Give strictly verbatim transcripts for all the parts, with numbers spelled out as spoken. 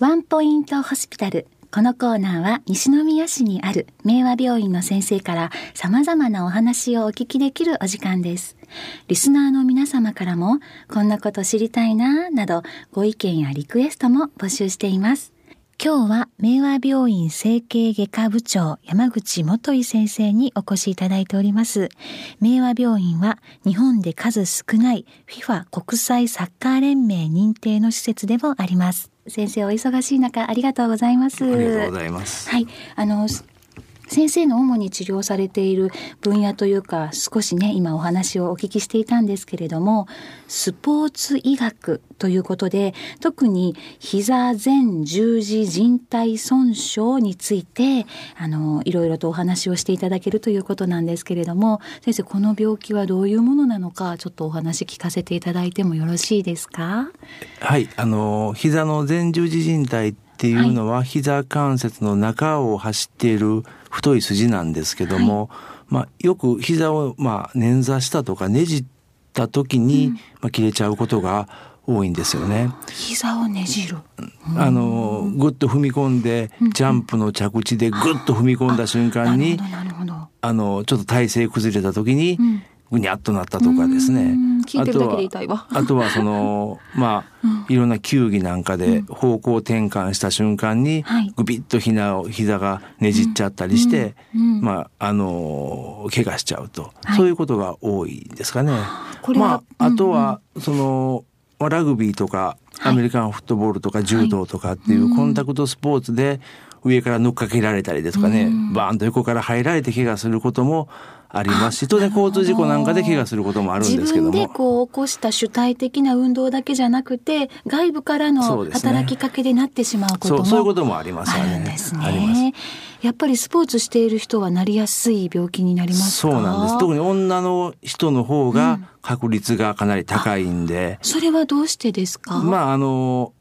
ワンポイントホスピタル。このコーナーは西宮市にある明和病院の先生から様々なお話をお聞きできるお時間です。リスナーの皆様からもこんなこと知りたいななどご意見やリクエストも募集しています。今日は明和病院整形外科部長山口元井先生にお越しいただいております。明和病院は日本で数少ない フィファ 国際サッカー連盟認定の施設でもあります。先生お忙しい中ありがとうございます。 ありがとうございます。 はい、あの先生の主に治療されている分野というか少しね今お話をお聞きしていたんですけれども、スポーツ医学ということで特に膝前十字靭帯損傷についてあのいろいろとお話をしていただけるということなんですけれども、先生この病気はどういうものなのかちょっとお話聞かせていただいてもよろしいですか？ はい、あの膝の前十字靭帯っていうのは、はい、膝関節の中を走っている太い筋なんですけども、はいまあ、よく膝をまあ捻挫したとかねじった時に、うんまあ、切れちゃうことが多いんですよね。 膝をねじる、 あのぐっと踏み込んで、うん、ジャンプの着地でぐっと踏み込んだ瞬間に、あ, あのちょっと体勢崩れた時に、うんぐにゃっとなったとかですね。 聞いてるだけで痛いわ。 あとはそのまあ、うん、いろんな球技なんかで方向転換した瞬間に、うん、ぐびっと膝を膝がねじっちゃったりして、うんうん、まああの怪我しちゃうと、はい、そういうことが多いですかね。これはまああとは、うんうん、そのラグビーとかアメリカンフットボールとか柔道とかっていうコンタクトスポーツで上から乗っかけられたりですとかね、うん、バーンと横から入られて怪我することもありますし、当然交通事故なんかで怪我することもあるんですけども、 自分でこう起こした主体的な運動だけじゃなくて外部からの働きかけでなってしまうこともそう、そういうこともありますよね。 あるんですね。あります。やっぱりスポーツしている人はなりやすい病気になりますか？ そうなんです。特に女の人の方が確率がかなり高いんで、 うん、それはどうしてですか？ まああの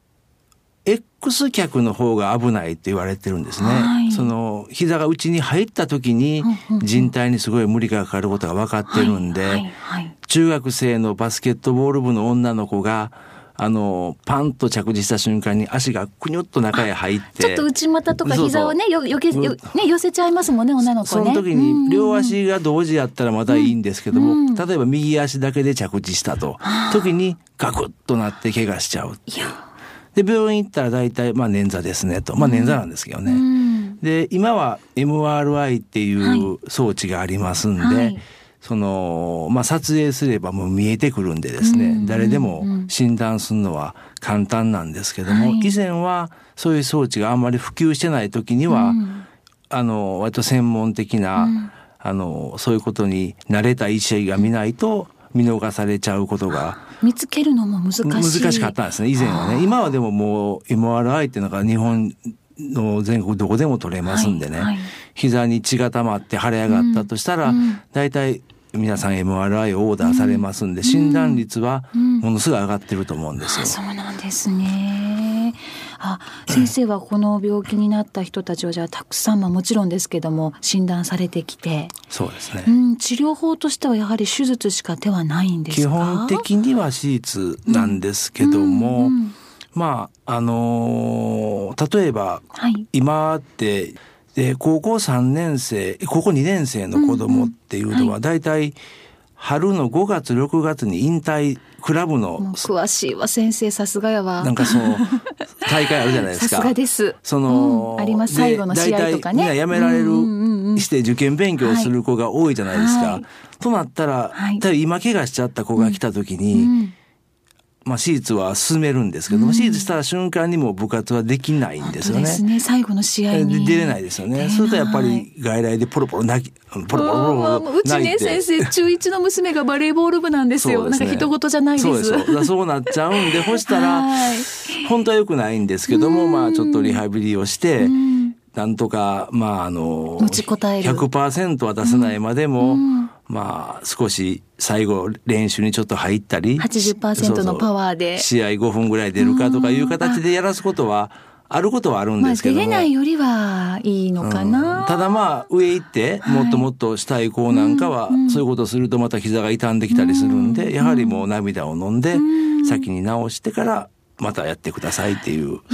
X 脚の方が危ないって言われてるんですね、はい、その膝が内に入った時に靭帯にすごい無理がかかることが分かってるんで、はいはいはい、中学生のバスケットボール部の女の子があのパンと着地した瞬間に足がくにょっと中へ入ってちょっと内股とか膝をねよよけよ、ね、寄せちゃいますもんね女の子ね。 その時に両足が同時やったらまだいいんですけども、うんうん、例えば右足だけで着地したと時にガクッとなって怪我しちゃう。いやで病院行ったら大体まあ捻挫ですねと、まあ捻挫なんですけどね、うん、で今は エムアールアイ っていう装置がありますんで、はい、そのまあ撮影すればもう見えてくるんでですね、うん、誰でも診断するのは簡単なんですけども、はい、以前はそういう装置があんまり普及してない時には、うん、あの割と専門的な、うん、あのそういうことに慣れた医師が見ないと見逃されちゃうことが見つけるのも難しい難しかったんですね以前はね。今はでももう エムアールアイ っていうのが日本の全国どこでも取れますんでね、はいはい、膝に血が溜まって腫れ上がったとしたら、うん、だいたい皆さん エムアールアイ をオーダーされますんで、うん、診断率はものすごい上がってると思うんですよ、うん、 そうなんですね。あ、先生はこの病気になった人たちをじゃあたくさん、まあ、もちろんですけども診断されてきて、 そうですね、 うん、治療法としてはやはり手術しか手はないんですか？ 基本的には手術なんですけども、うんうんうん、まああのー、例えば、はい、今ってで高校さんねん生高校にねん生の子供っていうのはだいたい春のごがつろくがつに引退クラブのもう詳しいわ先生さすがやわ。 なんかそう大会あるじゃないですか。 さすがです。 その、 うん、あります最後の試合とかね。 大体みんな辞められる、うんうんうん、して受験勉強する子が多いじゃないですか、はい、となったら、はい、多分今怪我しちゃった子が来た時に、うんうんまあ、手術は進めるんですけども、うん、手術した瞬間にも部活はできないんですよね。 本当ですね。最後の試合に出れないですよね。それとやっぱり外来でポロポロ泣きポロポロポロポロうちね先生中いちの娘がバレーボール部なんですよ。ですね、なんか人事じゃないです。 そうですそう。そうなっちゃうんでほしたら本当は良くないんですけども、まあちょっとリハビリをしてなんとかまああの持ちこたえるひゃくパーセント は出せないまでも、うんうんまあ少し最後練習にちょっと入ったりはちじゅっパーセント のパワーでそうそう試合ごふんぐらい出るかとかいう形でやらすことはあることはあるんですけども、 まあ、出れないよりはいいのかな、 うん、ただまあ上行ってもっともっとしたい子なんかはそういうことをするとまた膝が痛んできたりするんで、やはりもう涙を飲んで先に治してからまたやってくださいっていう。 いや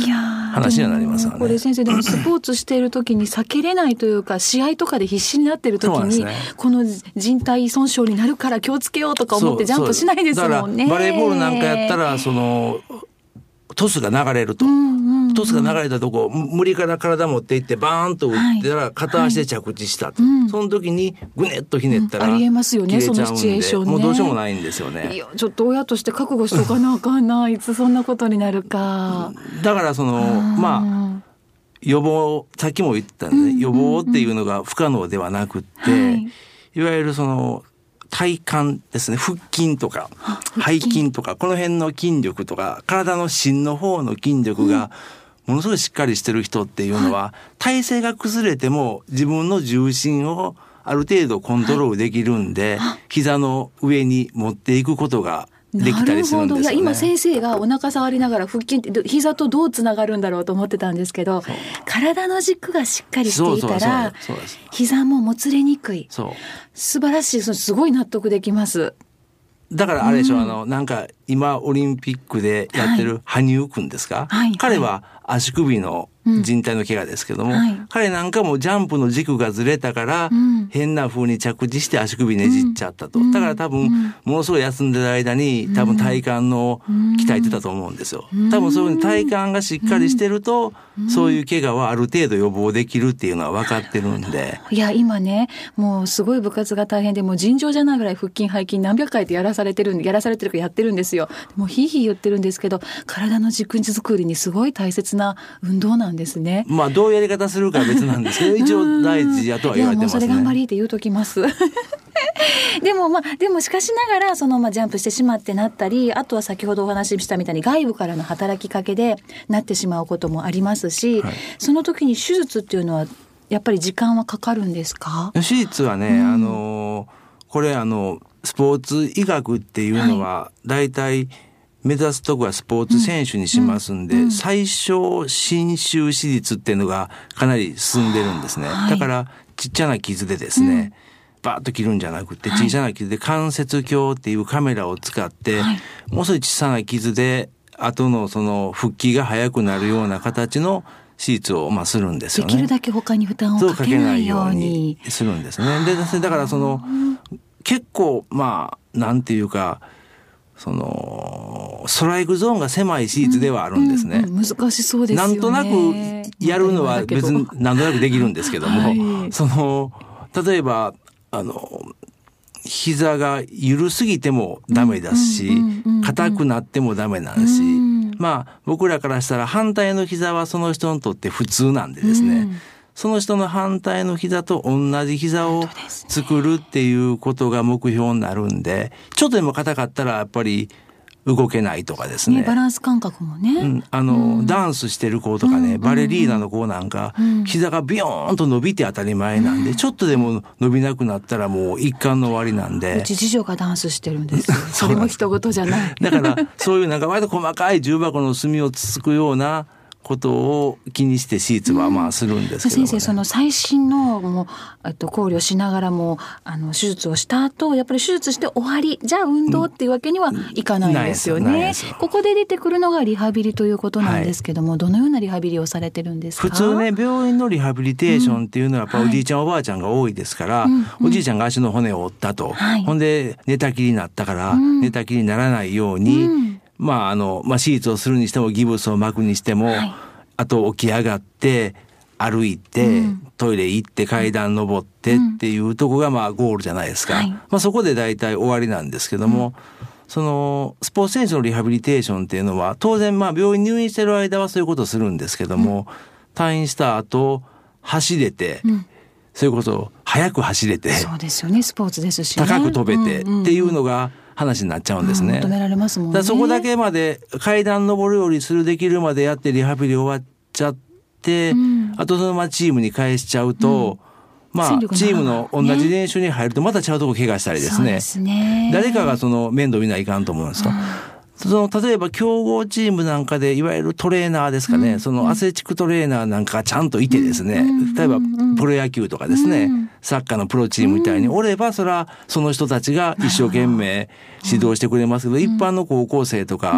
話にはなりますよね。 これ先生でもスポーツしている時に避けれないというか試合とかで必死になっている時に、ね、この人体損傷になるから気をつけようとか思ってジャンプしないですもんね。 だからバレーボールなんかやったらそのトスが流れると、うんうんうん、トスが流れたとこ無理から体持っていってバーンと打ったら片足で着地したと、はいはい、その時にぐねっとひねったら、うん、 ありえますよね、そのシチュエーションね。 もうどうしようもないんですよね。 いやちょっと親として覚悟しとかなあかんないつそんなことになるか。 だからそのまあ予防、さっきも言ったんで、ね、うんうんうん、予防っていうのが不可能ではなくって、はい、いわゆるその体幹ですね、腹筋とか背筋とかこの辺の筋力とか体の芯の方の筋力がものすごいしっかりしてる人っていうのは、体勢が崩れても自分の重心をある程度コントロールできるんで、膝の上に持っていくことができたりするんですよね。なるほど。いや今先生がお腹触りながら腹筋って膝とどうつながるんだろうと思ってたんですけど、体の軸がしっかりしていたら膝ももつれにくい。そう素晴らしい。すごい納得できます。 だからあれでしょ、うん、あのなんか今オリンピックでやってる羽生くんですか、はい、彼は足首の靭帯の怪我ですけども、うんはい、彼なんかもジャンプの軸がずれたから、うん、変な風に着地して足首ねじっちゃったと、うん、だから多分、うん、ものすごい休んでる間に多分体幹の鍛えてたと思うんですよ。多分そういうふうに体幹がしっかりしてると、うん、そういう怪我はある程度予防できるっていうのは分かってるんで。 いや今ねもうすごい部活が大変でもう尋常じゃないぐらい腹筋背筋何百回ってやらされてるんでやらされてるかやってるんですよ。もうヒーヒー言ってるんですけど体の軸作りにすごい大切な運動なんですね。 まあどういうやり方するかは別なんですけど一応大事やとは言われてますね。いやもうそれ頑張りって言うときますでもまあでもしかしながらそのまあジャンプしてしまってなったり、あとは先ほどお話ししたみたいに外部からの働きかけでなってしまうこともありますし、はい、その時に手術っていうのはやっぱり時間はかかるんですか？ 手術はね、うん、あのこれあのスポーツ医学っていうのはだいたい目指すとこはスポーツ選手にしますんで、うんうん、最小侵襲手術っていうのがかなり進んでるんですね、はい、だからちっちゃな傷でですね、うん、バーッと切るんじゃなくて小さな傷で関節鏡っていうカメラを使って、はい、もうすぐ小さな傷で後のその復帰が早くなるような形の手術をまあするんですよね。 できるだけ他に負担をかけないようにするんですね。でだからその結構まあなんていうかそのストライクゾーンが狭い手術ではあるんですね、 うんうんうん、難しそうですよね。 なんとなくやるのは別になんとなくできるんですけども、はい、その例えばあの膝が緩すぎてもダメだし硬くなってもダメなんし、うん、まあ僕らからしたら反対の膝はその人にとって普通なんでですね、うん、その人の反対の膝と同じ膝を作るっていうことが目標になるんで、ちょっとでも硬かったらやっぱり動けないとかですね、ねバランス感覚もね、 うん、あの、うん、ダンスしてる子とかね、うん、バレリーナの子なんか、うん、膝がビヨーンと伸びて当たり前なんで、うん、ちょっとでも伸びなくなったらもう一貫の終わりなんで。 うち次女がダンスしてるんですよそれも人事じゃないだからそういうなんか割と細かい重箱の隅をつつくようなことを気にして手術はまあするんですけども、ね、 先生その最新のもうと考慮しながらもあの手術をした後やっぱり手術して終わりじゃあ運動っていうわけにはいかないんですよね、うん、ここで出てくるのがリハビリということなんですけども、はい、どのようなリハビリをされてるんですか？ 普通ね病院のリハビリテーションっていうのはやっぱおじいちゃん、はい、おばあちゃんが多いですから、うんうん、おじいちゃんが足の骨を折ったと、はい、ほんで寝たきりになったから、うん、寝たきりにならないように、うんまああのまあ、手術をするにしてもギブスを巻くにしても、はい、あと起き上がって歩いて、うん、トイレ行って階段登ってっていうとこがまあゴールじゃないですか、はいまあ、そこで大体終わりなんですけども、うん、そのスポーツ選手のリハビリテーションっていうのは当然まあ病院入院してる間はそういうことをするんですけども、うん、退院した後走れて、うん、そういうことを速く走れてそうですよねスポーツですし、ね、 高く飛べてっていうのが話になっちゃうんですね、 うん、求められますもんね。 だからそこだけまで階段登るよりするできるまでやってリハビリ終わっちゃって、うん、あとそのままチームに返しちゃうと、うん、まあチームの同じ練習に入るとまたちゃうとこ怪我したりですね、そうですね、誰かがその面倒見ないかんと思うんですか、うんその例えば強豪チームなんかでいわゆるトレーナーですかね、うん、そのアスレチックトレーナーなんかがちゃんといてですね、うん、例えばプロ野球とかですね、うん、サッカーのプロチームみたいにおればそれはその人たちが一生懸命指導してくれますけど、うん、一般の高校生とか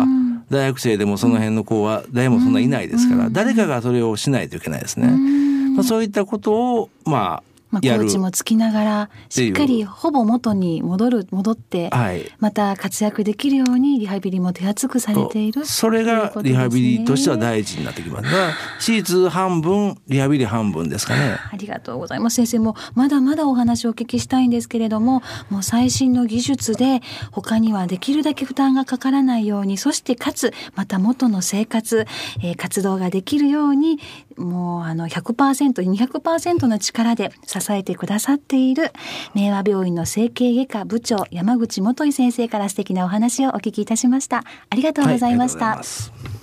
大学生でもその辺の子は誰もそんないないですから、うん、誰かがそれをしないといけないですね、うんまあ、そういったことをまあまあ、コーチもつきながらしっかりほぼ元に戻る戻って、はい、また活躍できるようにリハビリも手厚くされている。 それがリハビリとしては大事になってきますが、手術半分リハビリ半分ですかね。 ありがとうございます。先生もまだまだお話をお聞きしたいんですけれども、もう最新の技術で他にはできるだけ負担がかからないように、そしてかつまた元の生活、えー、活動ができるようにもうあの ひゃくパーセント、にひゃくパーセント の力で支えてくださっている明和病院の整形外科部長山口元井先生から素敵なお話をお聞きいたしました。ありがとうございました。 はい、ありがとうございます。